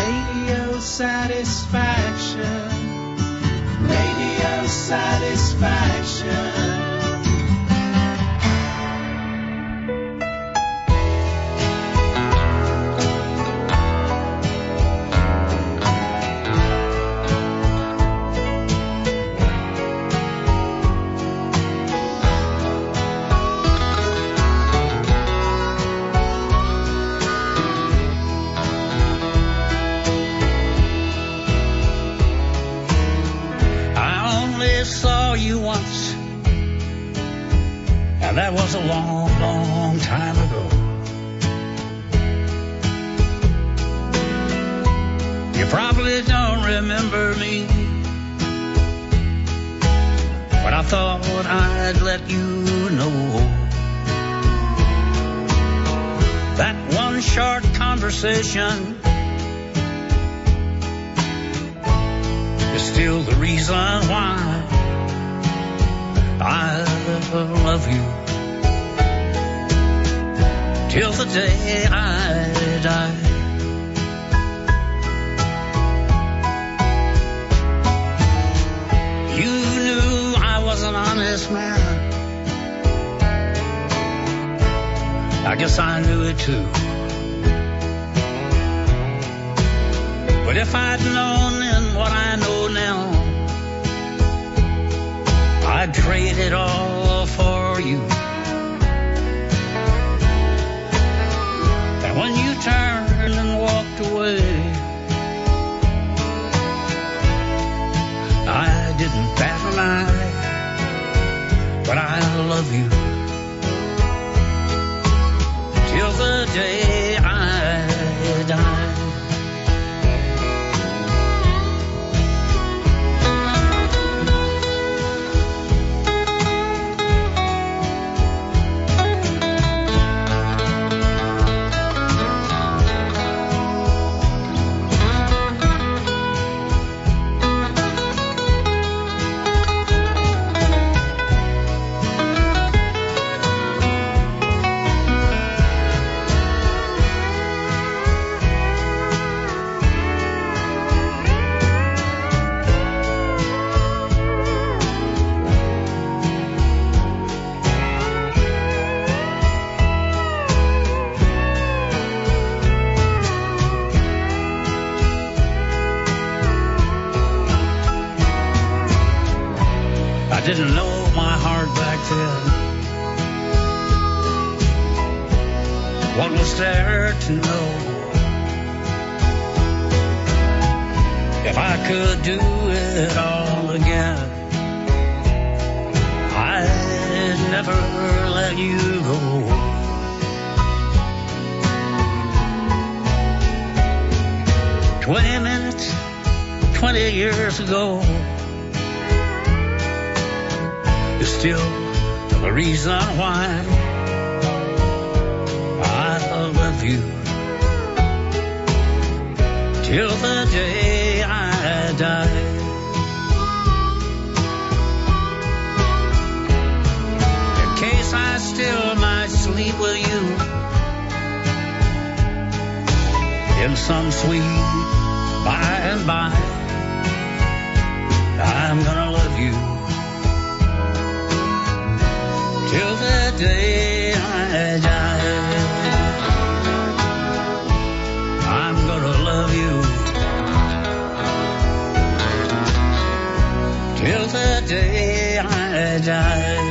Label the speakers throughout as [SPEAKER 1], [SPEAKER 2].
[SPEAKER 1] Radio satisfaction. Radio satisfaction.
[SPEAKER 2] That was a long, long time ago. You probably don't remember me, but I thought I'd let you know that one short conversation is still the reason why I love you till the day I die. You knew I was an honest man. I guess I knew it too. But if I'd known then what I know now, I'd trade it all for you. And when you turned and walked away, I didn't bat an eye, but I love you till the day I die. Didn't know my heart back then. What was there to know? If I could do it all again, I'd never let you go. 20 minutes, 20 years ago, is still the reason why I love you till the day I die. In case I still might sleep with you in some sweet by and by, I'm gonna love you till the day I die. I'm gonna love you till the day I die.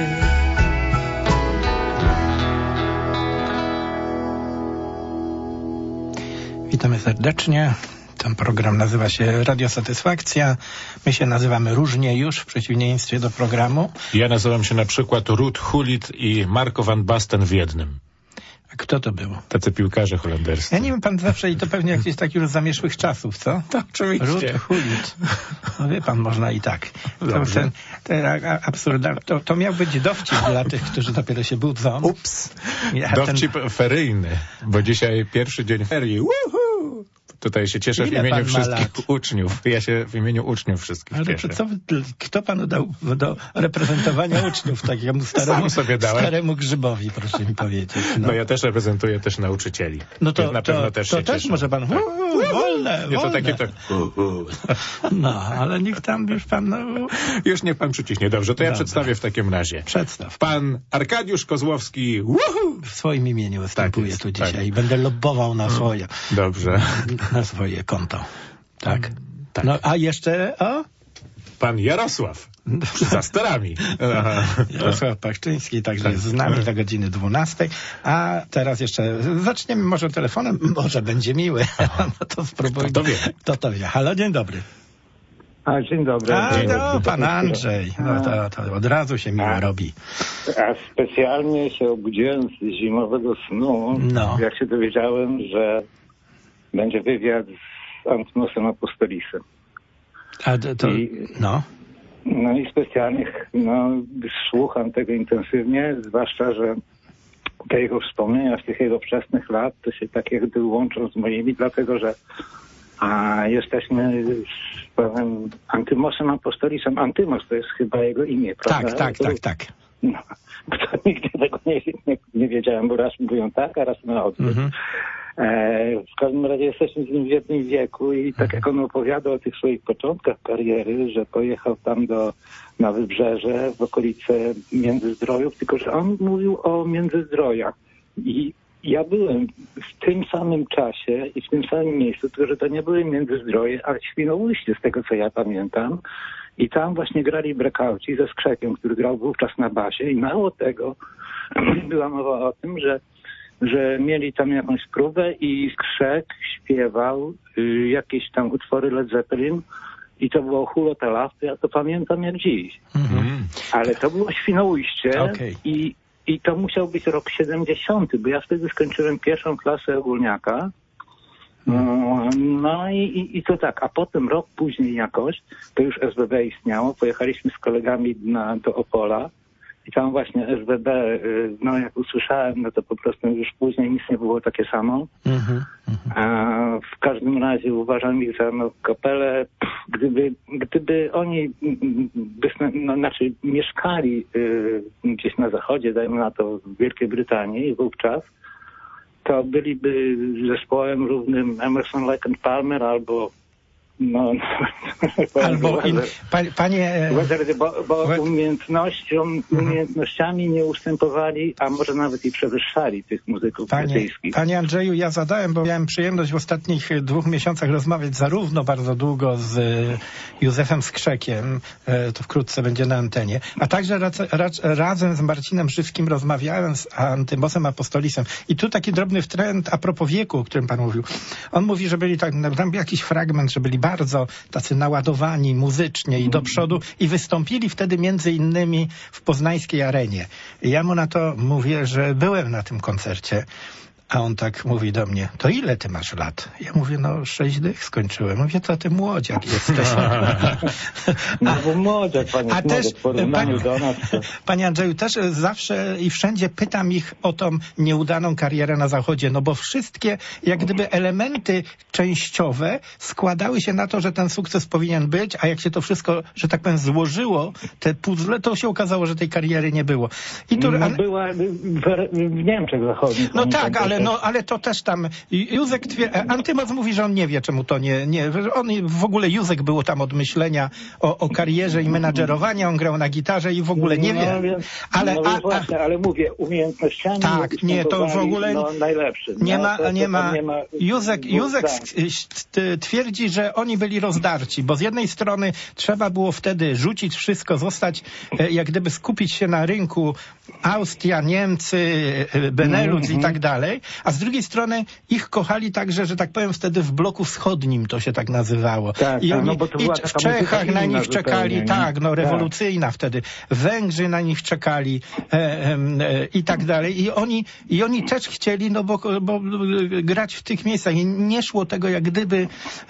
[SPEAKER 3] Witamy serdecznie. Ten program nazywa się Radio Satysfakcja. My się nazywamy różnie już, w przeciwieństwie do programu.
[SPEAKER 4] Ja nazywam się na przykład Ruud Gullit i Marco van Basten w jednym.
[SPEAKER 3] A kto to był?
[SPEAKER 4] Tacy piłkarze holenderscy.
[SPEAKER 3] Ja nie wiem, pan zawsze i to pewnie jakiś taki już zamieszłych czasów, co?
[SPEAKER 4] To oczywiście.
[SPEAKER 3] Ruud Gullit. No wie pan, można i tak. To miał być dowcip dla tych, którzy dopiero się budzą.
[SPEAKER 4] Ups. Dowcip feryjny, bo dzisiaj pierwszy dzień ferii. Woohoo! Tutaj się cieszę w
[SPEAKER 3] Ile
[SPEAKER 4] imieniu
[SPEAKER 3] pan ma
[SPEAKER 4] wszystkich
[SPEAKER 3] lat?
[SPEAKER 4] uczniów. Ja się w imieniu uczniów wszystkich
[SPEAKER 3] Ale
[SPEAKER 4] cieszę.
[SPEAKER 3] to kto panu dał do reprezentowania uczniów takiemu staremu Grzybowi, proszę mi powiedzieć.
[SPEAKER 4] No ja też reprezentuję też nauczycieli.
[SPEAKER 3] No to,
[SPEAKER 4] na pewno też się
[SPEAKER 3] też
[SPEAKER 4] cieszę.
[SPEAKER 3] może pan...
[SPEAKER 4] Tak.
[SPEAKER 3] Wolne.
[SPEAKER 4] Nie, to takie tak...
[SPEAKER 3] No, ale niech tam już pan... No,
[SPEAKER 4] już niech pan przyciśnie. Dobrze, to ja
[SPEAKER 3] Dobra.
[SPEAKER 4] przedstawię w takim razie.
[SPEAKER 3] Przedstaw.
[SPEAKER 4] Pan Arkadiusz Kozłowski. Woohoo!
[SPEAKER 3] W swoim imieniu występuję
[SPEAKER 4] jest,
[SPEAKER 3] tu dzisiaj
[SPEAKER 4] tak.
[SPEAKER 3] i będę lobbował na swoje.
[SPEAKER 4] Dobrze.
[SPEAKER 3] Na swoje konto. Tak.
[SPEAKER 4] Tak.
[SPEAKER 3] No, a jeszcze...
[SPEAKER 4] Pan Jarosław. Za sterami.
[SPEAKER 3] Jarosław Pachczyński, także jest z nami do godziny 12. A teraz jeszcze zaczniemy może telefonem, może będzie miły. No to spróbujmy. To wie. Halo, dzień dobry.
[SPEAKER 5] Dzień dobry.
[SPEAKER 3] Pan Andrzej. No to od razu się miło robi.
[SPEAKER 5] A specjalnie się obudziłem z zimowego snu, jak się dowiedziałem, że będzie wywiad z Antymosem Apostolisem. No i specjalnie słucham tego intensywnie, zwłaszcza, że te jego wspomnienia z tych jego wczesnych lat to się tak jak gdyby łączą z moimi, dlatego że jesteśmy z pewnym Antymosem Apostolisem. Antymos to jest chyba jego imię, prawda?
[SPEAKER 3] Tak.
[SPEAKER 5] No, to nigdy tego nie wiedziałem, bo raz mówią tak, a raz na odwrót. W każdym razie jesteśmy z nim w jednym wieku i tak jak on opowiadał o tych swoich początkach kariery, że pojechał tam na Wybrzeże, w okolice Międzyzdrojów, tylko że on mówił o Międzyzdrojach. I ja byłem w tym samym czasie i w tym samym miejscu, tylko że to nie były Międzyzdroje, ale Świnoujście, z tego co ja pamiętam. I tam właśnie grali Brekauci ze Skrzekiem, który grał wówczas na basie i mało tego była mowa o tym, że mieli tam jakąś próbę i Skrzek śpiewał jakieś tam utwory Led Zeppelin i to było Hulo Talafty, ja to pamiętam jak dziś. Ale to było Świnoujście i to musiał być rok 70, bo ja wtedy skończyłem pierwszą klasę ogólniaka. No i to tak, a potem rok później jakoś, to już SBB istniało, pojechaliśmy z kolegami do Opola i tam właśnie SBB, jak usłyszałem, no to po prostu już później nic nie było takie samo. A w każdym razie uważam ich za kapelę, gdyby oni mieszkali gdzieś na zachodzie, dajmy na to w Wielkiej Brytanii wówczas, to byliby zespołem równym Emerson, Lake and Palmer albo bo umiejętnościami nie ustępowali, a może nawet i przewyższali tych muzyków brytyjskich.
[SPEAKER 3] Panie Andrzeju, ja zadałem, bo miałem przyjemność w ostatnich 2 miesiącach rozmawiać zarówno bardzo długo z Józefem Skrzekiem, to wkrótce będzie na antenie, a także razem z Marcinem Żywskim rozmawiałem z Antymosem Apostolisem. I tu taki drobny wtręt a propos wieku, o którym pan mówił. On mówi, że byli tam był jakiś fragment, że byli bardzo tacy naładowani muzycznie i do przodu i wystąpili wtedy między innymi w poznańskiej arenie. Ja mu na to mówię, że byłem na tym koncercie, a on tak mówi do mnie, to ile ty masz lat? Ja mówię, 6 dych skończyłem. Mówię, to ty młodziak jesteś.
[SPEAKER 5] Bo młodziak, w porównaniu do nas.
[SPEAKER 3] Panie Andrzeju, też zawsze i wszędzie pytam ich o tą nieudaną karierę na Zachodzie, bo wszystkie jak gdyby elementy częściowe składały się na to, że ten sukces powinien być, a jak się to wszystko, że tak powiem, złożyło, te puzzle, to się okazało, że tej kariery nie było. I tu,
[SPEAKER 5] była w Niemczech Zachodnich.
[SPEAKER 3] Ale to też tam Józek Antymos mówi, że on nie wie, czemu to nie on w ogóle Józek było tam od myślenia o karierze i menadżerowania, on grał na gitarze i w ogóle nie wie.
[SPEAKER 5] Ale mówię, umiejętnościami
[SPEAKER 3] to w ogóle
[SPEAKER 5] najlepszy.
[SPEAKER 3] Nie ma. Józek twierdzi, że oni byli rozdarci, bo z jednej strony trzeba było wtedy rzucić wszystko, zostać, jak gdyby skupić się na rynku Austria, Niemcy, Benelux i tak dalej, a z drugiej strony ich kochali także, że tak powiem, wtedy w bloku wschodnim to się tak nazywało. W Czechach na nich czekali, rewolucyjna wtedy. Węgrzy na nich czekali i tak dalej. I oni też chcieli, bo grać w tych miejscach. I nie szło tego jak gdyby,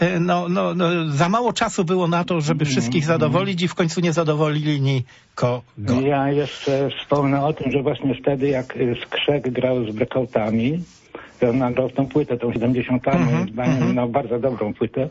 [SPEAKER 3] za mało czasu było na to, żeby wszystkich zadowolić i w końcu nie zadowolili nikogo.
[SPEAKER 5] Ja jeszcze wspomnę o tym, że właśnie wtedy jak Skrzek grał z Blackoutami, to on nagrał tą płytę, tą 70, moim zdaniem, no bardzo dobrą płytę.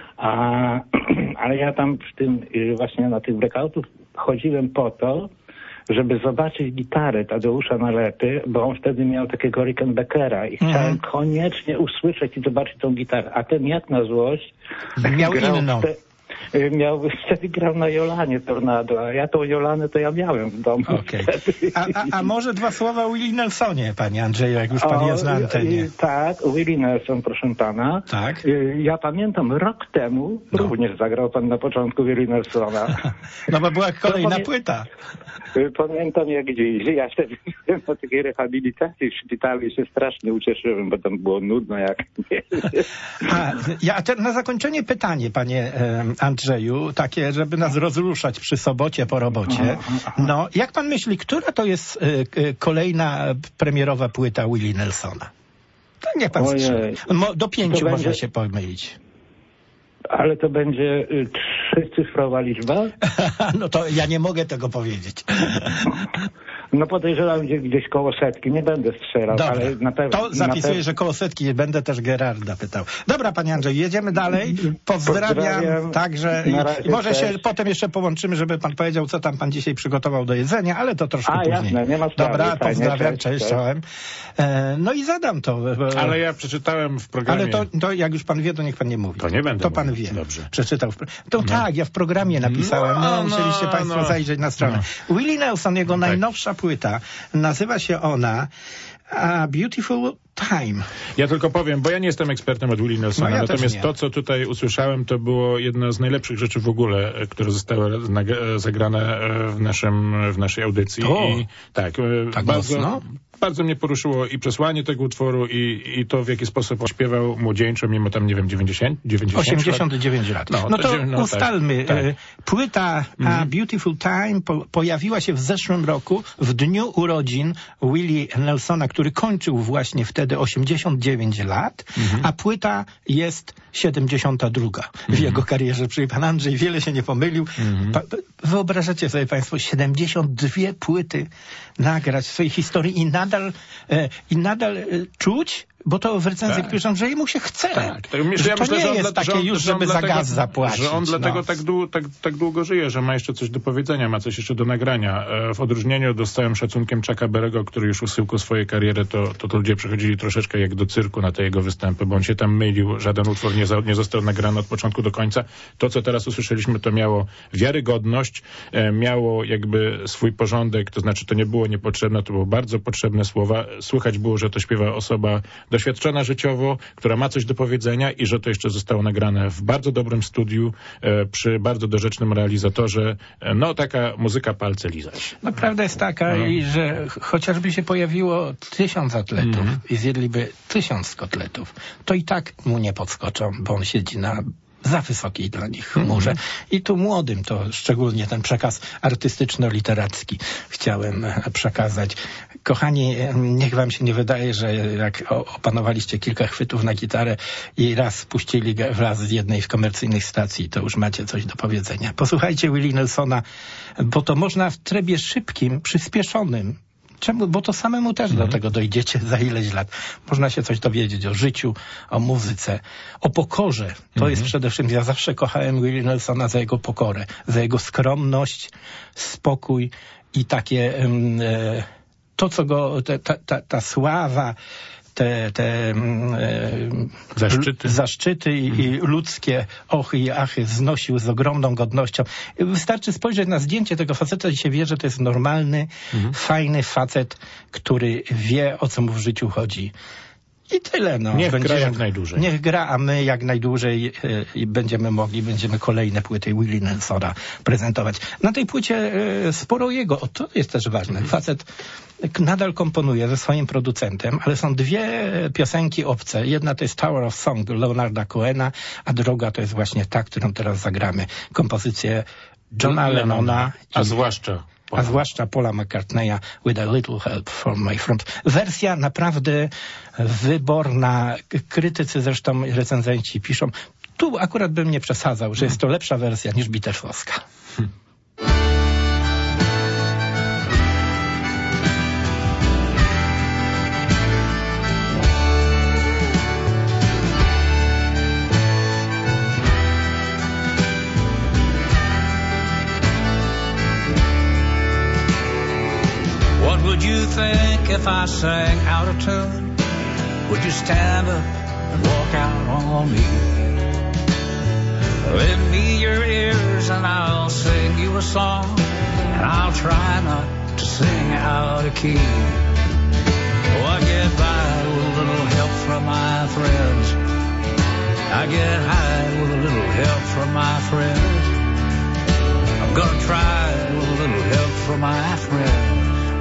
[SPEAKER 5] Ale ja tam w tym, właśnie na tych blackoutów chodziłem po to, żeby zobaczyć gitarę Tadeusza Nalepy, bo on wtedy miał takiego Rickenbackera i chciałem koniecznie usłyszeć i zobaczyć tą gitarę. A ten jak na złość
[SPEAKER 3] miał inną.
[SPEAKER 5] Wtedy grał na Jolanie Tornado, a ja tą Jolanę to ja miałem w domu.
[SPEAKER 3] Okay. A może dwa słowa o Willie Nelsonie, panie Andrzeju, jak już pan jest na antenie.
[SPEAKER 5] Tak, Willie Nelson, proszę pana.
[SPEAKER 3] Tak.
[SPEAKER 5] Ja pamiętam, rok temu również zagrał pan na początku Willie Nelsona.
[SPEAKER 3] No bo była kolejna płyta.
[SPEAKER 5] Pamiętam jak dziś. Ja wtedy byłem na takiej rehabilitacji w szpitalu i się strasznie ucieszyłem, bo tam było nudno jak nie.
[SPEAKER 3] Na zakończenie pytanie, panie Andrzeju, takie, żeby nas rozruszać przy sobocie po robocie. No, jak pan myśli, która to jest kolejna premierowa płyta Willie Nelsona? To niech pan strzeli. Do 5 można się pomylić.
[SPEAKER 5] Ale to będzie 3-cyfrowa liczba?
[SPEAKER 3] No to ja nie mogę tego powiedzieć.
[SPEAKER 5] No podejrzewam gdzieś koło 100. Nie będę strzelał,
[SPEAKER 3] dobra,
[SPEAKER 5] ale na pewno...
[SPEAKER 3] To zapisuję, że koło 100. Będę też Gerarda pytał. Dobra, panie Andrzej, jedziemy dalej. Pozdrawiam także. I może się potem jeszcze połączymy, żeby pan powiedział, co tam pan dzisiaj przygotował do jedzenia, ale to troszkę później.
[SPEAKER 5] Jasne, nie ma sprawy.
[SPEAKER 3] Dobra, pozdrawiam, cześć, czołem. No i zadam to.
[SPEAKER 4] Ale ja przeczytałem w programie...
[SPEAKER 3] Ale to jak już pan wie, to niech pan nie mówi.
[SPEAKER 4] To nie będę
[SPEAKER 3] To pan
[SPEAKER 4] mówił.
[SPEAKER 3] wie.
[SPEAKER 4] Dobrze.
[SPEAKER 3] Przeczytał. Tak, ja w programie napisałem. Musieliście państwo zajrzeć na stronę. Willie Nelson, jego najnowsza płyta, nazywa się ona A Beautiful Time.
[SPEAKER 4] Ja tylko powiem, bo ja nie jestem ekspertem od Willie Nelsona,
[SPEAKER 3] ja
[SPEAKER 4] natomiast to, co tutaj usłyszałem, to było jedno z najlepszych rzeczy w ogóle, które zostały zagrane w naszej audycji. I tak bardzo mnie poruszyło i przesłanie tego utworu i to, w jaki sposób śpiewał młodzieńczo, mimo tam, nie wiem,
[SPEAKER 3] 89 lat. No to ustalmy. Tak. Płyta A Beautiful Time pojawiła się w zeszłym roku, w dniu urodzin Willie Nelsona, który kończył właśnie wtedy 89 lat, a płyta jest 72 w jego karierze. Czyli pan Andrzej wiele się nie pomylił. Wyobrażacie sobie państwo 72 płyty nagrać w swojej historii i nadal czuć, bo to w recenzji piszą, że jemu się chce. Tak.
[SPEAKER 4] Ja myślę,
[SPEAKER 3] nie jest takie już, żeby za gaz zapłacić.
[SPEAKER 4] Że on dlatego tak długo żyje, że ma jeszcze coś do powiedzenia, ma coś jeszcze do nagrania. W odróżnieniu do z całym szacunkiem Chucka Berry'ego, który już usyłku swojej kariery, to ludzie przychodzili troszeczkę jak do cyrku na te jego występy, bo on się tam mylił, żaden utwór nie został nagrany od początku do końca. To, co teraz usłyszeliśmy, to miało wiarygodność, miało jakby swój porządek, to znaczy to nie było niepotrzebne, to były bardzo potrzebne słowa. Słychać było, że to śpiewa osoba doświadczona życiowo, która ma coś do powiedzenia i że to jeszcze zostało nagrane w bardzo dobrym studiu, przy bardzo dorzecznym realizatorze. No, taka muzyka palce lizać.
[SPEAKER 3] No, prawda jest taka, że chociażby się pojawiło 1000 atletów i zjedliby 1000 kotletów, to i tak mu nie podskoczą, bo on siedzi na za wysokiej dla nich chmurze. I tu młodym to szczególnie ten przekaz artystyczno-literacki chciałem przekazać. Kochani, niech wam się nie wydaje, że jak opanowaliście kilka chwytów na gitarę i raz puścili wraz z jednej z komercyjnych stacji, to już macie coś do powiedzenia. Posłuchajcie Willie Nelsona, bo to można w trybie szybkim, przyspieszonym. Czemu? Bo to samemu też do tego dojdziecie za ileś lat. Można się coś dowiedzieć o życiu, o muzyce, o pokorze. To jest przede wszystkim, ja zawsze kochałem Willie Nelsona za jego pokorę, za jego skromność, spokój i takie to, co go, ta sława, te zaszczyty i ludzkie ochy i achy znosił z ogromną godnością. Wystarczy spojrzeć na zdjęcie tego faceta i się wie, że to jest normalny, fajny facet, który wie, o co mu w życiu chodzi. I tyle.
[SPEAKER 4] Niech gra jak najdłużej.
[SPEAKER 3] Niech gra, a my jak najdłużej będziemy kolejne płyty Willie Nelsona prezentować. Na tej płycie sporo jego, to jest też ważne. Facet nadal komponuje ze swoim producentem, ale są dwie piosenki obce. Jedna to jest Tower of Song Leonarda Cohena, a druga to jest właśnie ta, którą teraz zagramy. Kompozycję Johna Lennona. A zwłaszcza Paula McCartneya With a Little Help from My Friend. Wersja naprawdę wyborna. Krytycy, zresztą recenzenci piszą, tu akurat bym nie przesadzał, że jest to lepsza wersja niż Beatlesowska.
[SPEAKER 2] think if I sang out of tune, would you stand up and walk out on me? Lend me your ears and I'll sing you a song, and I'll try not to sing out of key. Oh, I get by with a little help from my friends. I get high with a little help from my friends. I'm gonna try with a little help from my friends.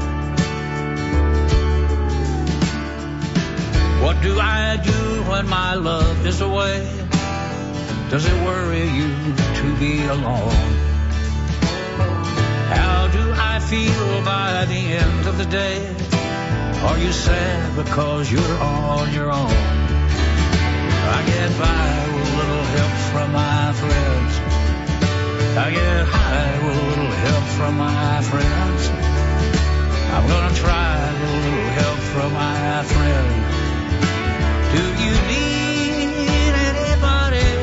[SPEAKER 2] What do I do when my love is away? Does it worry you to be alone? How do I feel by the end of the day? Are you sad because you're on your own? I get by with a little help from my friends. I get high with a little help from my friends. I'm gonna try with a little help from my friends. Do you need anybody?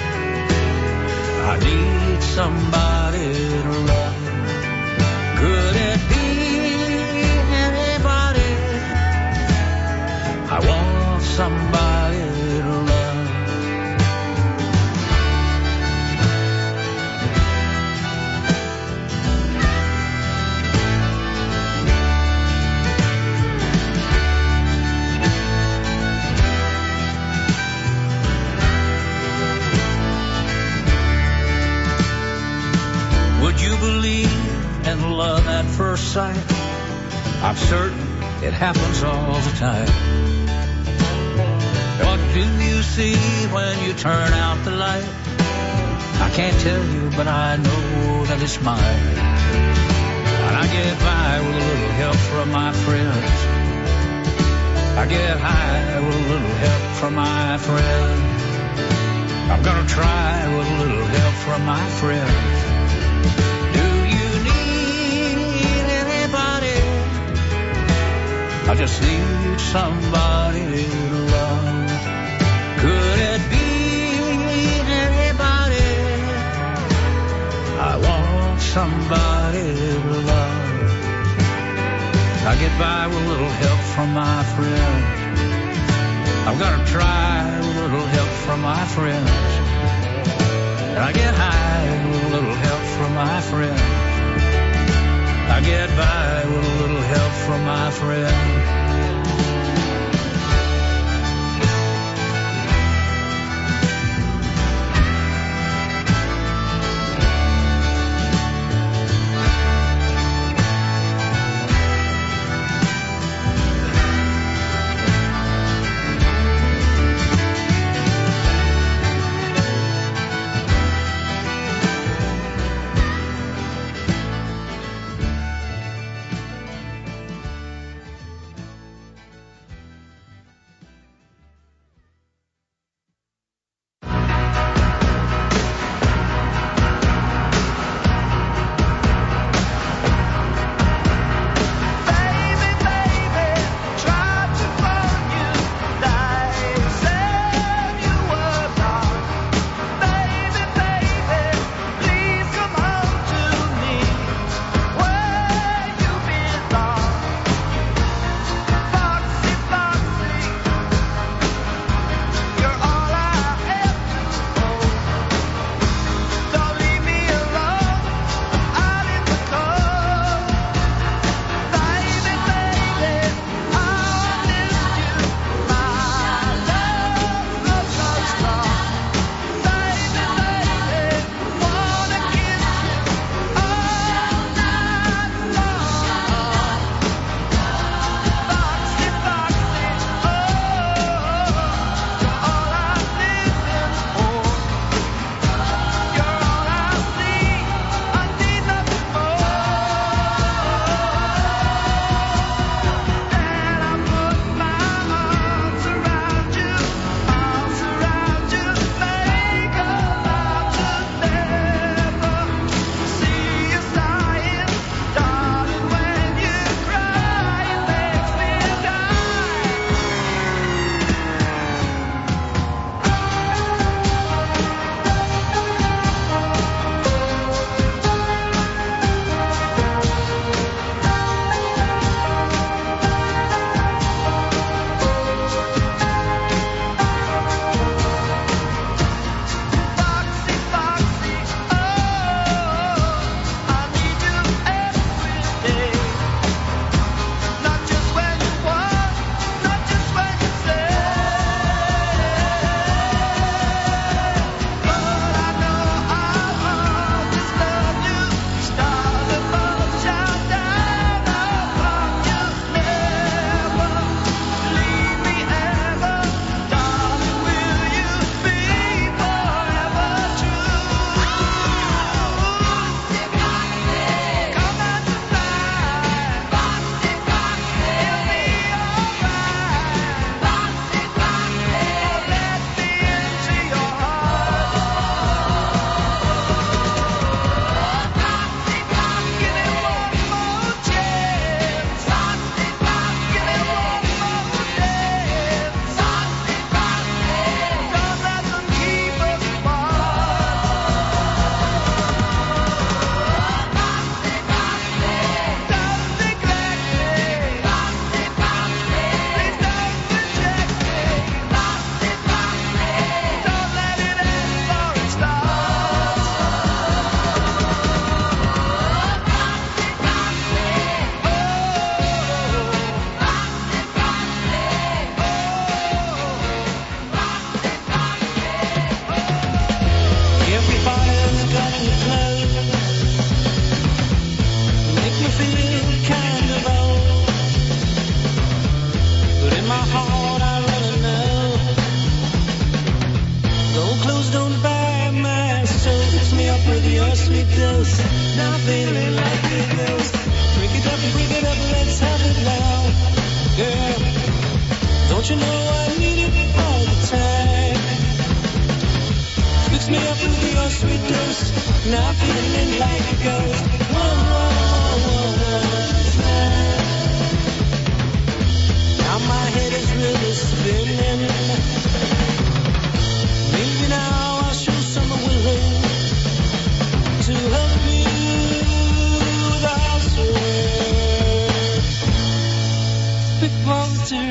[SPEAKER 2] I need somebody to love. Could it be anybody? I want somebody to love. Would you believe in love at first sight? I'm certain it happens all the time. What do you see when you turn out the light? I can't tell you, but I know that it's mine. And I get by with a little help from my friends. I get high with a little help from my friends. I'm gonna try with a little help from my friends. I just need somebody to love. Could it be anybody? I want somebody to love. I get by with a little help from my friends. I'm gonna try with a little help from my friends. And I get high with a little help from my friends. I get by with a little help from my friends.
[SPEAKER 1] sweet dose. Now I'm feeling like a ghost. Break it up, let's have it now. Girl, don't you know I need it all the time? Fix me up with your sweet dose. Now I'm feeling like a ghost. Now my head is really spinning. Maybe now I'll show some willing to help you without sweat. Big monster.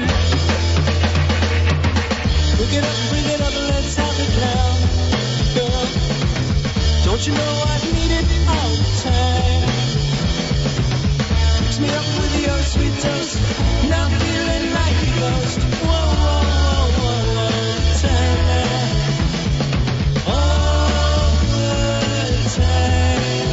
[SPEAKER 1] Bring it up, let's have it now. Girl, don't you know I need it all the time? Fix me up with your sweet toast. Now I'm feeling like a ghost. Whoa, whoa, whoa, whoa, time. All the time.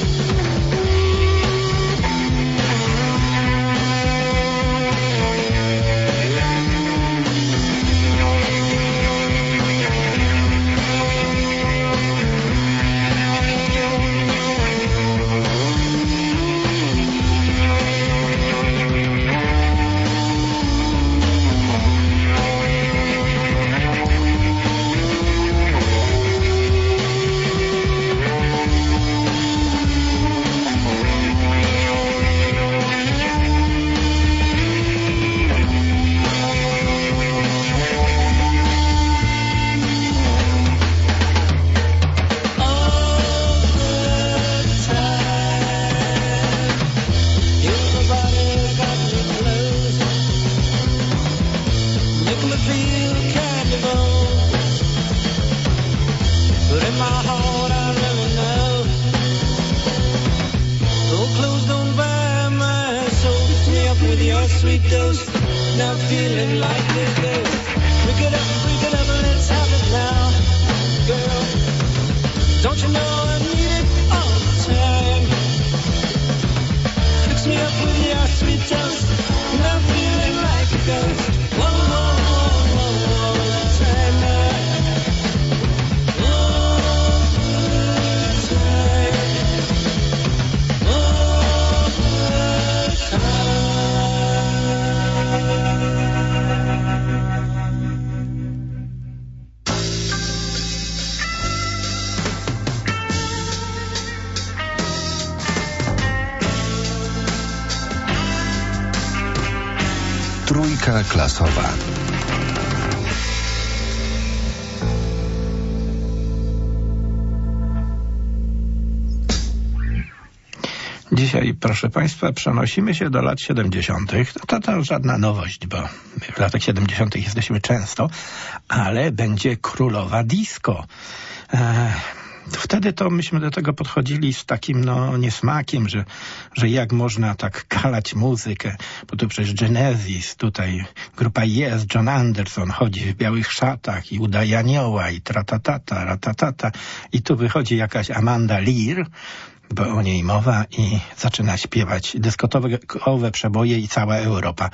[SPEAKER 1] Sweet dose, now feeling like a ghost. Break it up, let's have it now. Girl, don't you know I need it all the time? Fix me up with your sweet dose, now feeling like a ghost. Whoa, whoa, whoa, whoa, whoa, time now.
[SPEAKER 6] Trójka klasowa.
[SPEAKER 3] Dzisiaj, proszę Państwa, przenosimy się do lat 70. To żadna nowość, bo my w latach 70. jesteśmy często, ale będzie królowa disco. Wtedy to myśmy do tego podchodzili z takim niesmakiem, że jak można tak kalać muzykę, bo tu przecież Genesis, tutaj grupa Yes, John Anderson chodzi w białych szatach i udaje anioła i tratatata, ratatata i tu wychodzi jakaś Amanda Lear, bo o niej mowa i zaczyna śpiewać dyskotekowe przeboje i cała Europa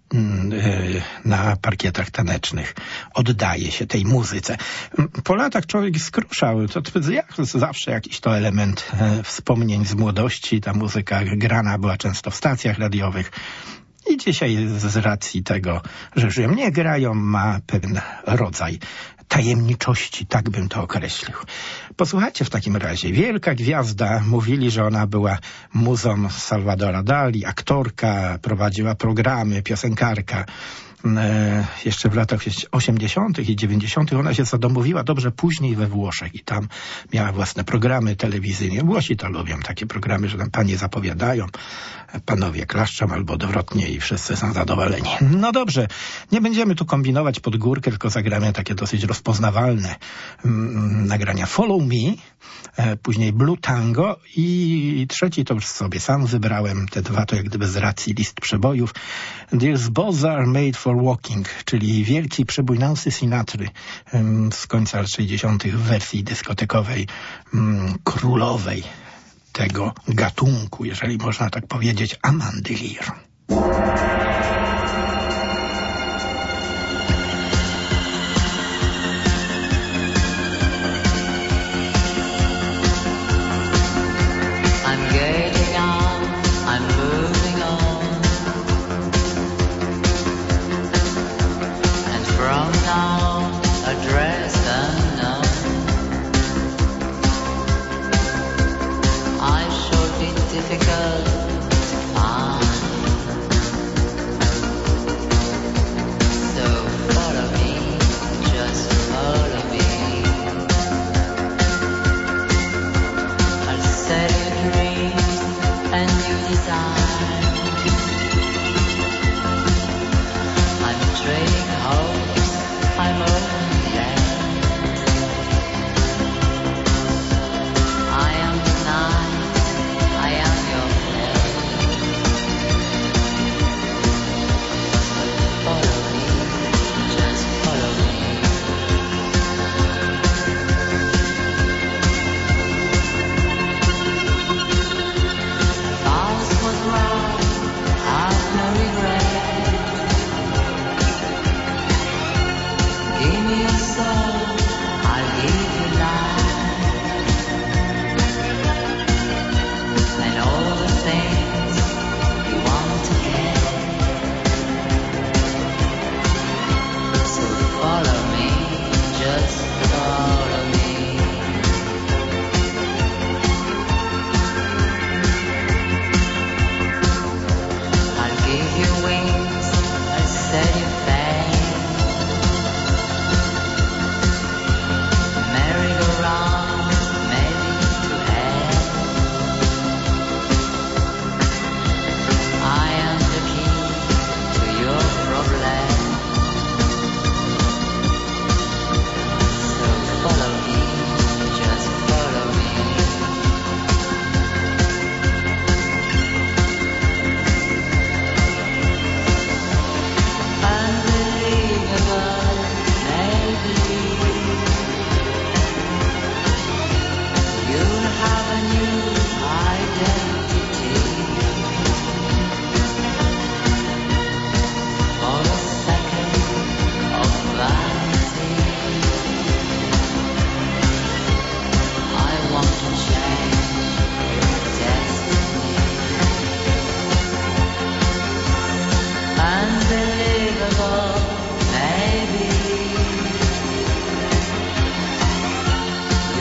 [SPEAKER 3] na parkietach tanecznych oddaje się tej muzyce. Po latach człowiek skruszał, to zawsze jakiś to element wspomnień z młodości. Ta muzyka grana była często w stacjach radiowych i dzisiaj z racji tego, że już ją nie grają, ma pewien rodzaj tajemniczości, tak bym to określił. Posłuchajcie w takim razie. Wielka gwiazda, mówili, że ona była muzą Salvadora Dali, aktorka, prowadziła programy, piosenkarka. Jeszcze w latach 80. i 90. ona się zadomowiła dobrze później we Włoszech i tam miała własne programy telewizyjne. Włosi to lubią, takie programy, że tam panie zapowiadają, panowie klaszczą albo odwrotnie i wszyscy są zadowoleni. No dobrze, nie będziemy tu kombinować pod górkę, tylko zagramy takie dosyć rozpoznawalne nagrania Follow Me, później Blue Tango i trzeci to już sobie sam wybrałem, te dwa to jak gdyby z racji list przebojów. These balls are made for walking, czyli wielki przebój Nancy Sinatry z końca lat 60. w wersji dyskotekowej, królowej tego gatunku, jeżeli można tak powiedzieć, Amandy Lear.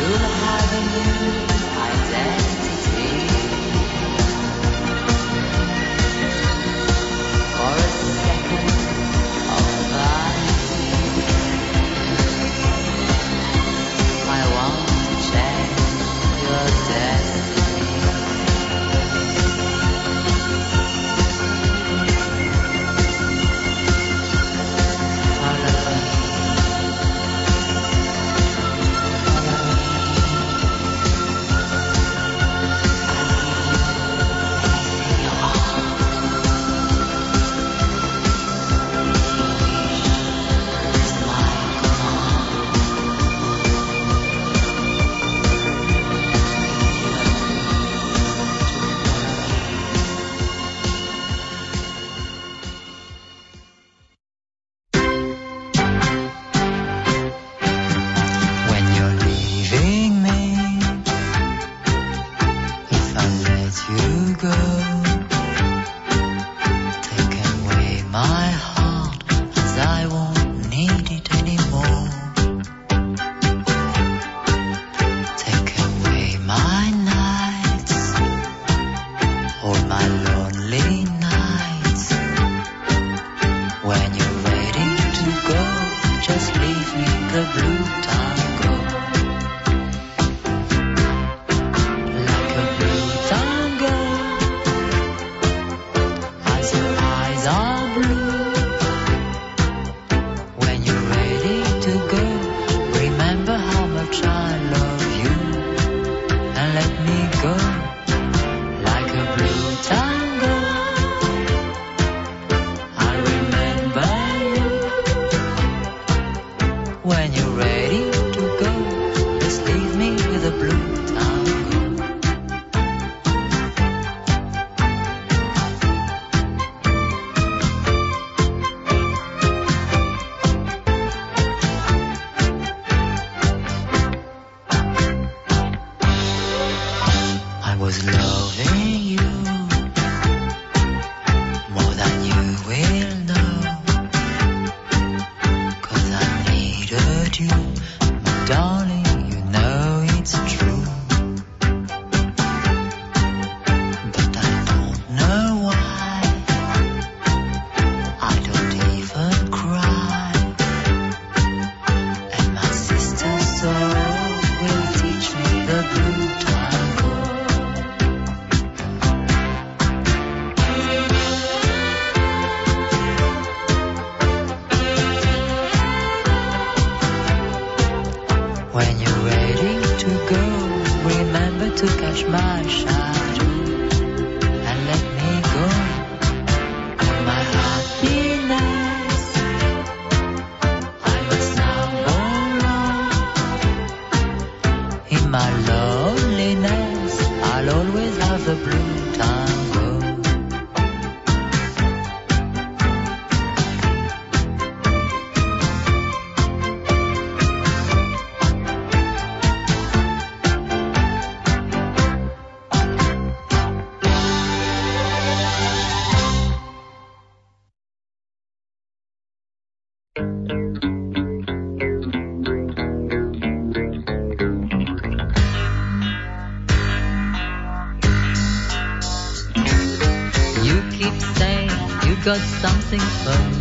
[SPEAKER 6] Got something for me,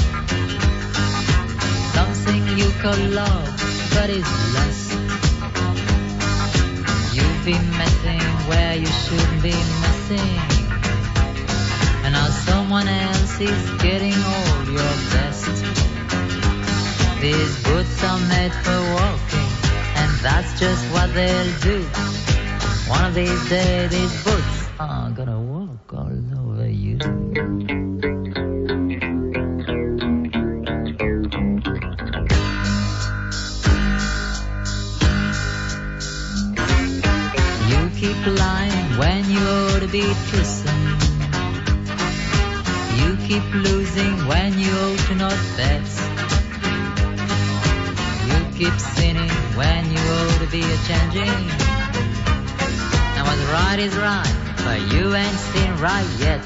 [SPEAKER 6] something you call love, but it's lust. You've been messing where you shouldn't be messing, and now someone else is getting all your best. These boots are made for walking, and that's just what they'll do. One of these days these boots are gonna walk all over you. Lying when you ought to be kissing. You keep losing when you ought to not bet. You keep sinning when you ought to be a-changing. Now what's right is right, but you ain't seen right yet.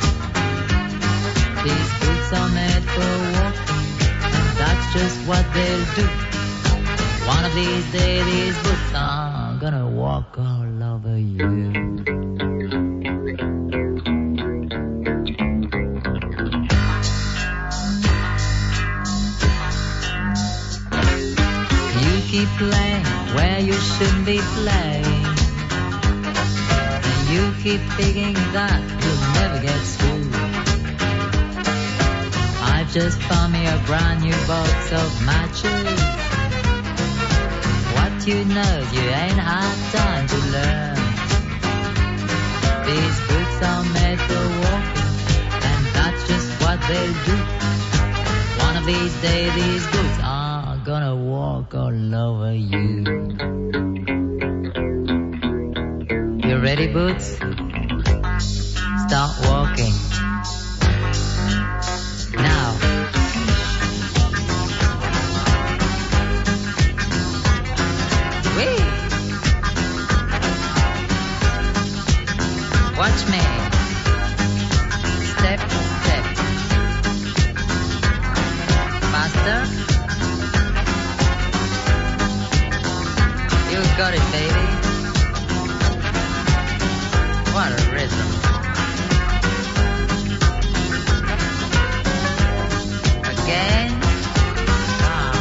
[SPEAKER 6] These boots are made for walking, and that's just what they'll do. One of these days, these boots are gonna walk all over you. You keep playing where you shouldn't be playing. And you keep thinking that you'll never get through. I've just found me a brand new box of matches. What you know, you ain't had time to learn. These boots are made for walking, and that's just what they'll do. One of these days, these boots are gonna walk all over you. You ready, Boots? Start walking. Now. Whee! Watch me. Step, step. Faster. You got it, baby. What a rhythm. Again. Wow.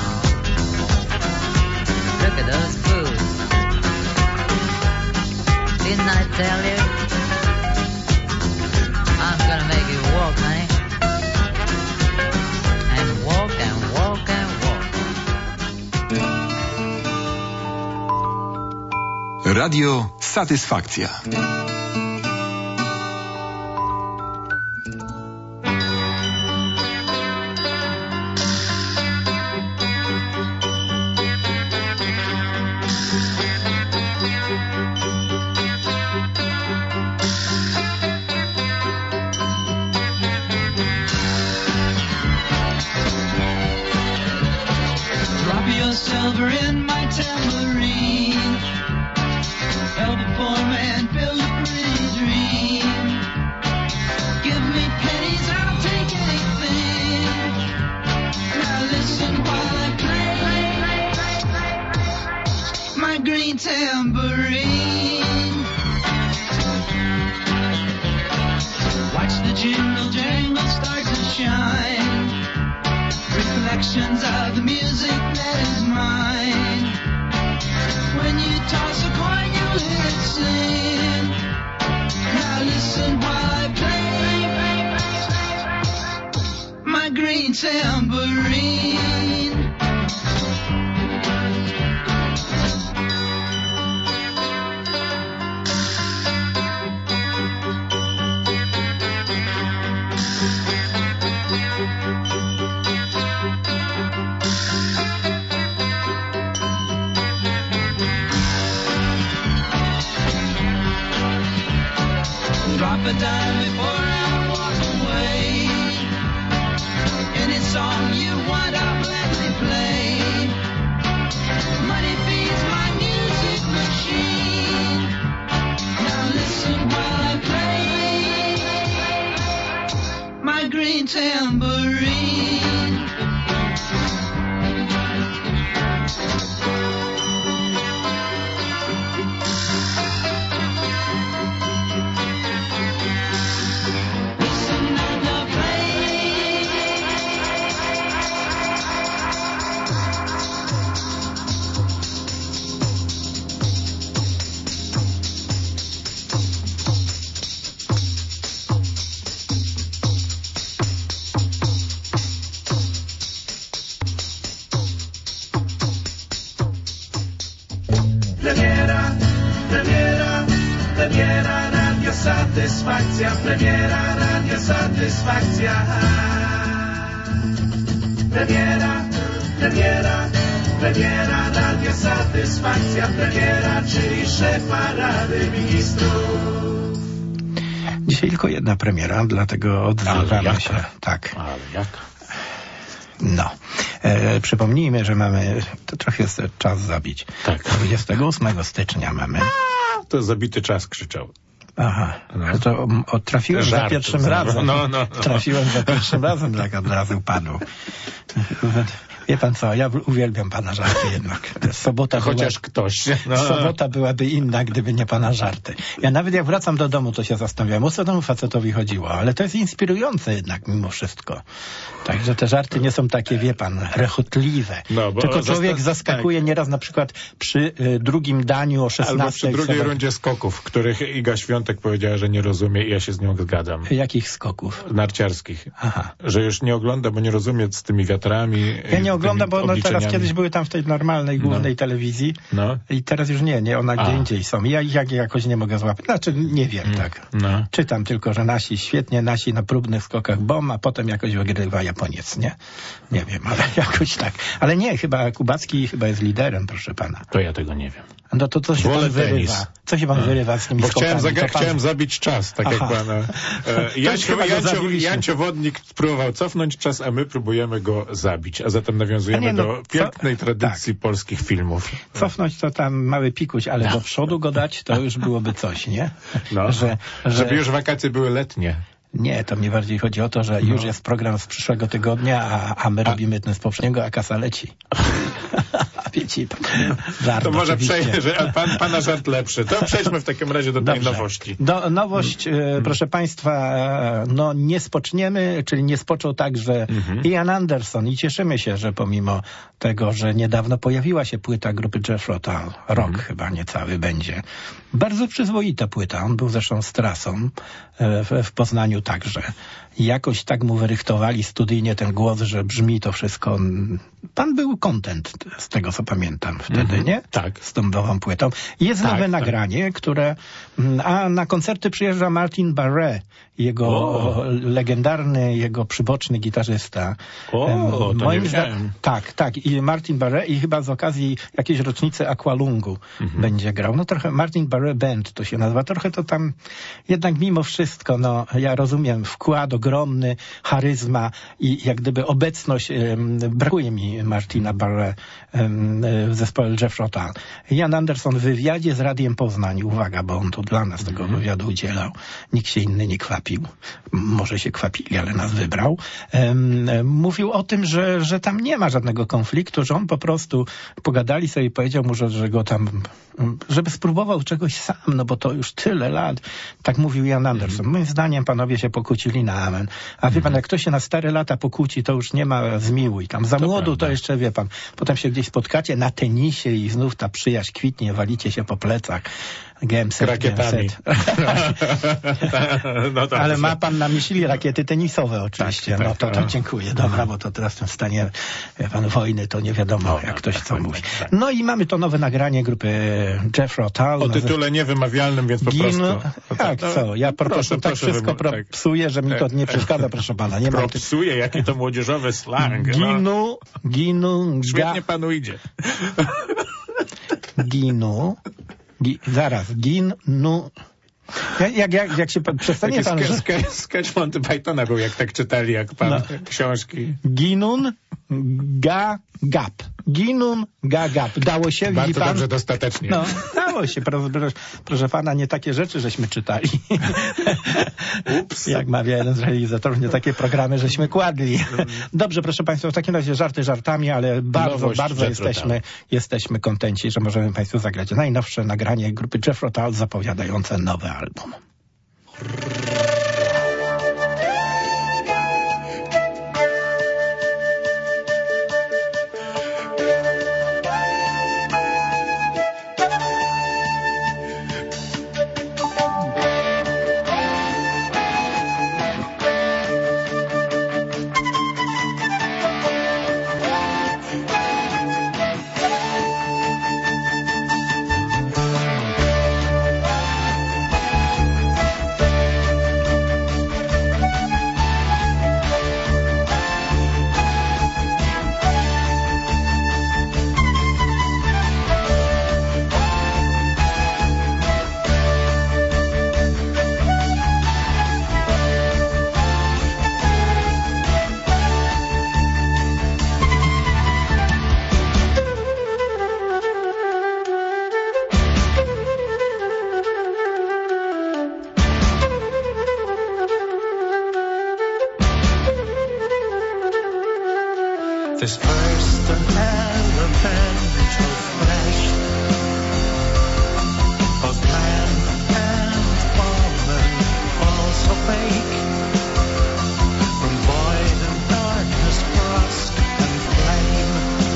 [SPEAKER 6] Look at those boots. Didn't I tell you? I'm gonna make you walk, honey. And walk and walk and walk.
[SPEAKER 7] Radio Satysfakcja.
[SPEAKER 1] Silver in my tambourine. Help a poor man build a pretty dream. Give me pennies, I'll take anything. Now listen while I play my green tambourine. Watch the jingle jangle start to shine. Reflections of the music that is mine. When you toss a coin, you'll hear it sing. Now listen while I play my green tambourine. Drop a dime before I walk away. Any song you want, I'll gladly play. Money feeds my music machine. Now listen while I play my green tambourine.
[SPEAKER 8] Premiera Radio Satysfakcja, premiera Radio Satysfakcja. Premiera Radio Satysfakcja, premiera, czyli szefa Rady Ministrów.
[SPEAKER 3] Dzisiaj tylko jedna premiera, dlatego odzywamy się. Tak.
[SPEAKER 4] Ale jak?
[SPEAKER 3] No. Przypomnijmy, że mamy, to trochę jest czas zabić.
[SPEAKER 4] Tak.
[SPEAKER 3] 28 stycznia mamy.
[SPEAKER 4] To zabity czas krzyczał.
[SPEAKER 3] Aha, no. To trafiłem za pierwszym razem.
[SPEAKER 4] No.
[SPEAKER 3] Trafiłem za pierwszym razem, tak od razu padł. Wie pan co, ja uwielbiam pana żarty jednak.
[SPEAKER 4] Chociaż ktoś.
[SPEAKER 3] Sobota byłaby inna, gdyby nie pana żarty. Ja nawet jak wracam do domu, to się zastanawiam, o co temu facetowi chodziło, ale to jest inspirujące jednak mimo wszystko. Także te żarty nie są takie, wie pan, rechotliwe. Tylko człowiek zaskakuje nieraz na przykład przy drugim daniu o 16.
[SPEAKER 4] Albo przy drugiej rundzie skoków, których Iga Świątek powiedziała, że nie rozumie i ja się z nią zgadzam.
[SPEAKER 3] Jakich skoków?
[SPEAKER 4] Narciarskich.
[SPEAKER 3] Aha.
[SPEAKER 4] Że już nie ogląda, bo nie rozumie z tymi wiatrami.
[SPEAKER 3] Ja nie oglądam, bo teraz kiedyś były tam w tej normalnej, głównej telewizji i teraz już nie, ona gdzie indziej są. Ja jakoś nie mogę złapać. Znaczy nie wiem, tak. Czytam tylko, że nasi na próbnych skokach bomb, a potem jakoś wygrywa Japoniec, nie? Nie wiem, ale jakoś tak. Ale nie, chyba Kubacki jest liderem, proszę pana.
[SPEAKER 4] To ja tego nie wiem.
[SPEAKER 3] No to co się pan wyrywa? Co się pan wyrywa z tymi skokami?
[SPEAKER 4] Chciałem zabić czas, tak jak pana. Jancio Wodnik próbował cofnąć czas, a my próbujemy go zabić. A zatem nawiązujemy do pięknej tradycji polskich filmów.
[SPEAKER 3] Cofnąć to tam mały pikuś, ale do przodu go dać, to już byłoby coś, nie?
[SPEAKER 4] Żeby już wakacje były letnie.
[SPEAKER 3] Nie, to mnie bardziej chodzi o to, że już jest program z przyszłego tygodnia, a my robimy ten z poprzedniego, a kasa leci. A wiecie, żart.
[SPEAKER 4] To może pana żart lepszy. To przejdźmy w takim razie do tej nowości.
[SPEAKER 3] Nowość, proszę państwa, nie spoczniemy, czyli nie spoczął także Ian Anderson i cieszymy się, że pomimo tego, że niedawno pojawiła się płyta grupy Jethro Tull, rok chyba niecały będzie. Bardzo przyzwoita płyta. On był zresztą z Trasą w Poznaniu także. Jakoś tak mu wyrychtowali studyjnie ten głos, że brzmi to wszystko. Pan był content z tego, co pamiętam wtedy, nie?
[SPEAKER 4] Tak.
[SPEAKER 3] Z tą nową płytą. Jest nowe nagranie, które... A na koncerty przyjeżdża Martin Barre, jego legendarny, jego przyboczny gitarzysta.
[SPEAKER 4] To nie wiedziałem.
[SPEAKER 3] Tak. I Martin Barre i chyba z okazji jakiejś rocznicy Aqualungu będzie grał. No trochę Martin Barre Band to się nazywa. Trochę to tam jednak mimo wszystko, ja rozumiem, wkład ogromny, charyzma i jak gdyby obecność, brakuje mi Martina Barre w zespole Jethro Tull. Jan Anderson w wywiadzie z Radiem Poznań, uwaga, bo on tu dla nas tego wywiadu udzielał, nikt się inny nie kwapił, może się kwapili, ale nas wybrał, mówił o tym, że tam nie ma żadnego konfliktu, że on po prostu pogadali sobie i powiedział mu, że go tam, żeby spróbował czegoś sam, bo to już tyle lat, tak mówił Jan Anderson. Moim zdaniem panowie się pokłócili na amen. A wie pan, jak ktoś się na stare lata pokłóci, to już nie ma zmiłuj. Tam za młodu to jeszcze, wie pan, potem się gdzieś spotkacie na tenisie i znów ta przyjaźń kwitnie, walicie się po plecach.
[SPEAKER 4] Rakietami.
[SPEAKER 3] Ale ma pan na myśli rakiety tenisowe oczywiście. To dziękuję. Dobra, bo to teraz w tym stanie, wie pan, wojny to nie wiadomo, jak ktoś co mówi. No i mamy to nowe nagranie grupy Jethro Tull.
[SPEAKER 4] O tytule niewymawialnym, więc po prostu...
[SPEAKER 3] Ja tak wszystko psuję, że mi to nie przeszkadza, proszę pana. Nie
[SPEAKER 4] psuję, jaki to młodzieżowy slang.
[SPEAKER 3] Ginu.
[SPEAKER 4] Świetnie panu idzie.
[SPEAKER 3] Ginu. Jak się przestanie pan...
[SPEAKER 4] Sketch Monty Pythona był, jak tak czytali, jak pan książki.
[SPEAKER 3] Ginun Gap. Ginun Gap. Dało się,
[SPEAKER 4] bardzo
[SPEAKER 3] widzi pan?
[SPEAKER 4] Dobrze, dostatecznie.
[SPEAKER 3] Dało się. Proszę pana, nie takie rzeczy żeśmy czytali.
[SPEAKER 4] Ups.
[SPEAKER 3] Jak mawia jeden z realizatorów, nie takie programy żeśmy kładli. Dobrze, proszę państwa, w takim razie żarty żartami, ale bardzo jesteśmy kontenci, że możemy państwu zagrać najnowsze nagranie grupy Jethro Tull zapowiadające nowy album.
[SPEAKER 9] This first
[SPEAKER 2] an elemental flesh. Both man and woman also wake from void and darkness, frost and flame,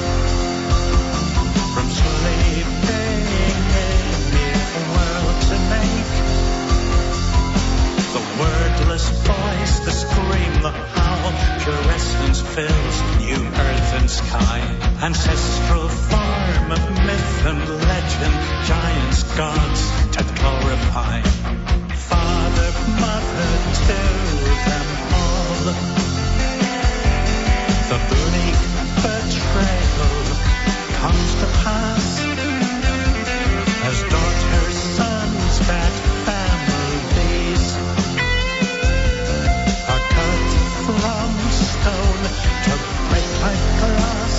[SPEAKER 2] from sleeping in the world to make. The wordless voice, the scream, the howl, pure essence fills new earth and sky. Ancestral form of myth and legend, giants, gods to glorify. Father, mother, to them all. The bleak betrayal comes to pass as daughters, sons, bad families are cut from stone to break like glass.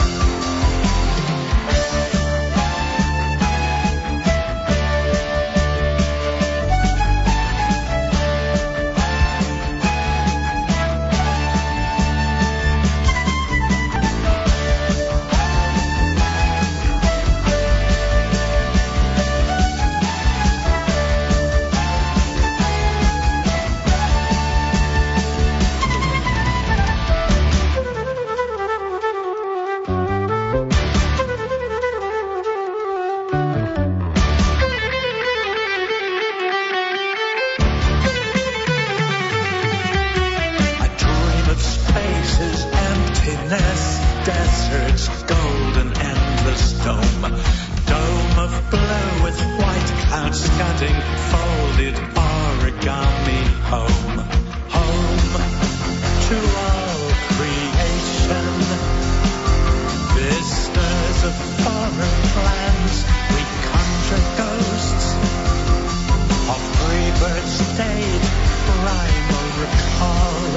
[SPEAKER 2] Deserts, golden, endless dome. Dome of blue with white clouds scudding, folded origami home. Home to all creation. Vistas of foreign lands, we conjure ghosts of rebirth state, primal recall.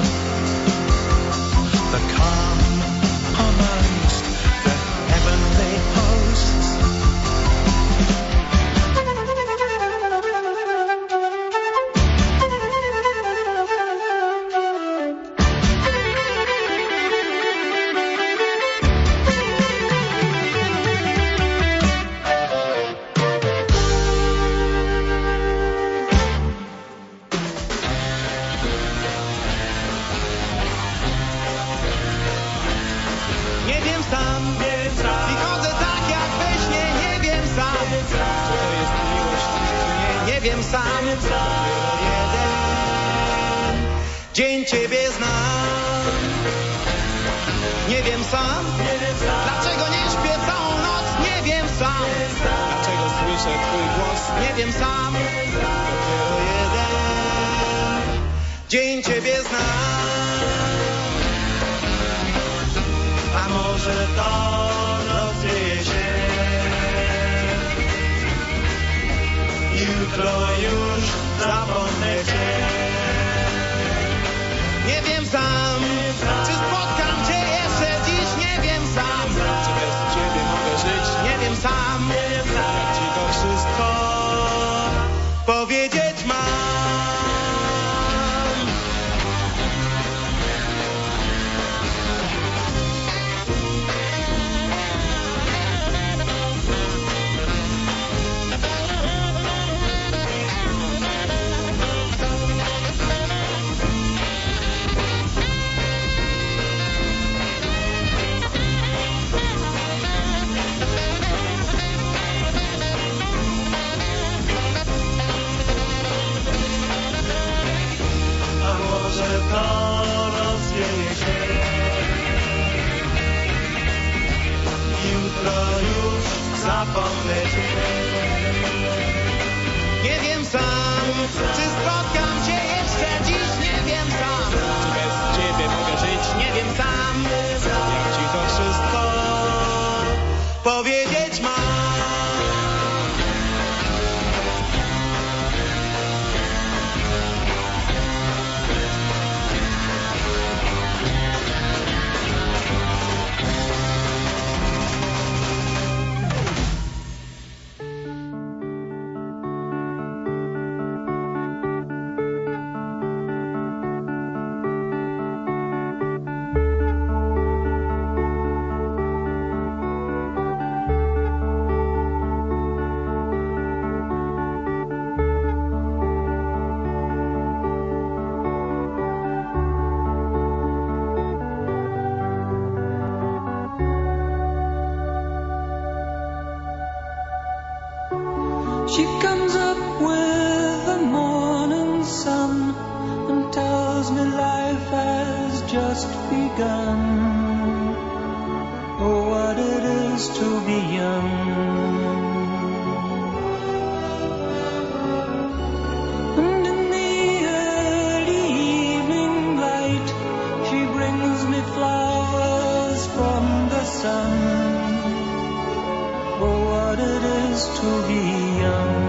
[SPEAKER 2] The calm amongst the heavenly hosts.
[SPEAKER 9] Dzień Ciebie znam. Nie wiem sam, dlaczego nie śpię całą noc. Nie wiem sam, dlaczego słyszę Twój głos. Nie wiem sam, dopiero jeden dzień Ciebie znam. A może to rozwieje się jutro już zapomnę Cię. Nie wiem sam, czy spotkam Cię jeszcze dziś. Nie wiem sam, czy bez Ciebie mogę żyć. Nie wiem sam, jak Ci to wszystko powiedzieć mam.
[SPEAKER 1] She comes up with the morning sun and tells me life has just begun. Oh, what it is to be young. And in the early evening light, she brings me flowers from the sun. Oh, what it is to be young.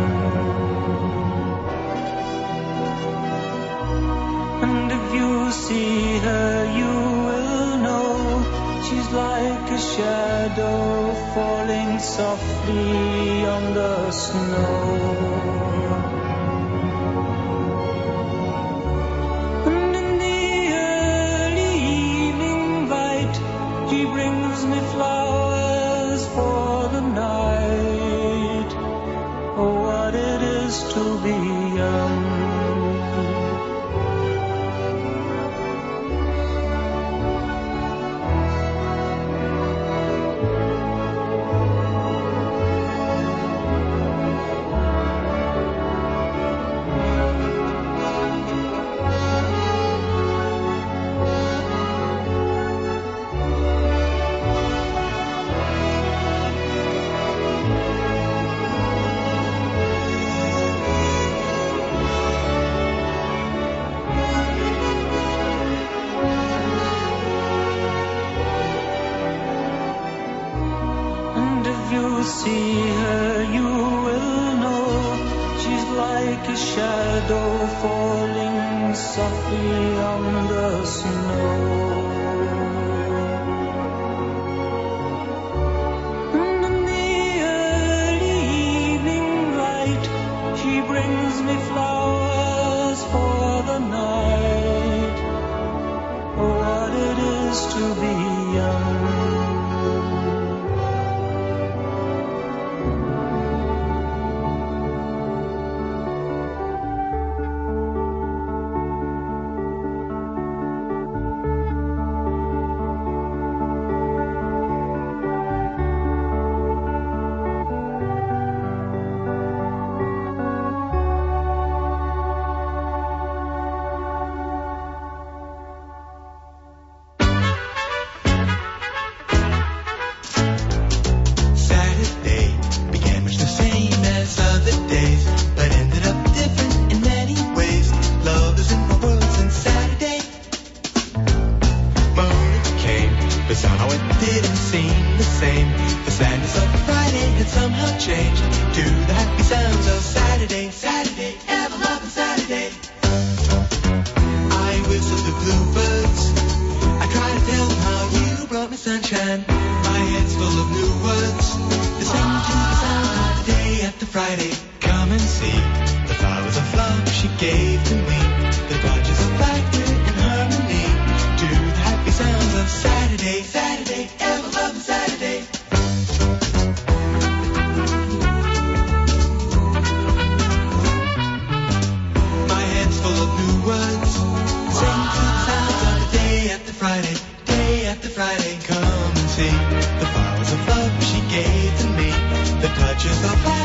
[SPEAKER 1] And if you see her, you will know she's like a shadow falling softly on the snow. And in the early evening light, she brings me flowers for the night. Oh, what it is to be young. See her, you will know she's like a shadow falling softly on the snow. And in the early evening light, she brings me flowers for the night. Oh, what it is to be young.
[SPEAKER 8] Friday, come and see the flowers of love she gave to me, the touches of life.